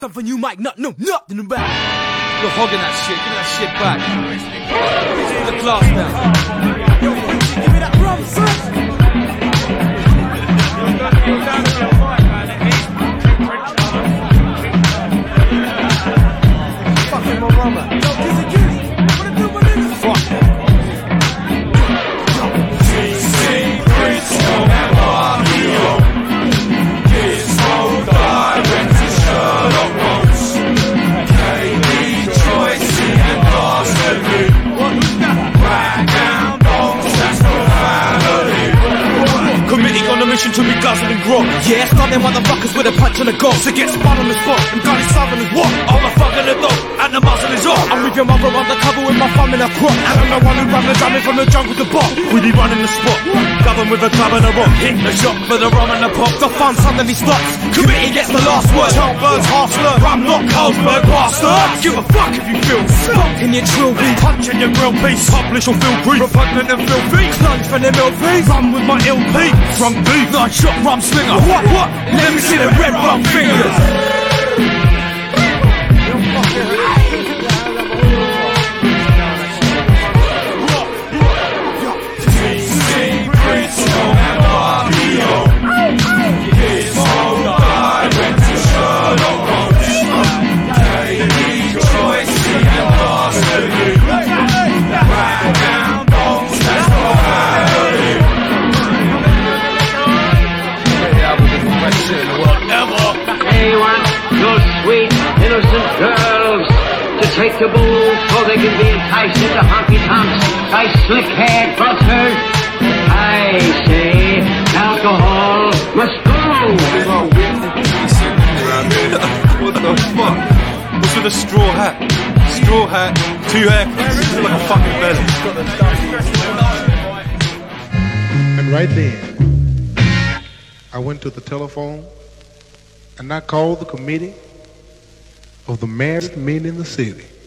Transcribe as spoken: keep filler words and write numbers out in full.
Something you might not know nothing about. You're hogging that shit, give me that shit back. The glass now. Give me that rum, son. Fucking my rummer. Yo, Kizzy Kizzy, what it do, my nigga? Fuck. To me guzzling grog. Yeah, start them motherfuckers with a punch on the go. To get spun on the spot and gun is southern as what? I'm a fucking the dog and the muzzle is off. I'm with your mother undercover with my thumb in a crop. And I'm the one who run the jamming from the jungle to bop. We be running the spot, govern with a club and a rock. Hit the shot for the rum and the pop. The fun suddenly stops. Committee gets the last word. Birds half slurred. Rum not Carlsberg bastard. Give a fuck if you feel skunk in your drill beat. Punch in your grill piece. Publish or feel free. Repugnant and filthy. Plunge for them L Ps. Run with my L P. Drunk beef. Night shot rum slinger. What, what? Let me see the red rum fingers. Take the bulls so they can be enticed into honky-tonks by slick-haired buzzers. I say alcohol must go. What the fuck? What's with a straw hat? Straw hat, two haircuts, like a fucking belly. And right then, I went to the telephone and I called the committee of the maddest men in the city.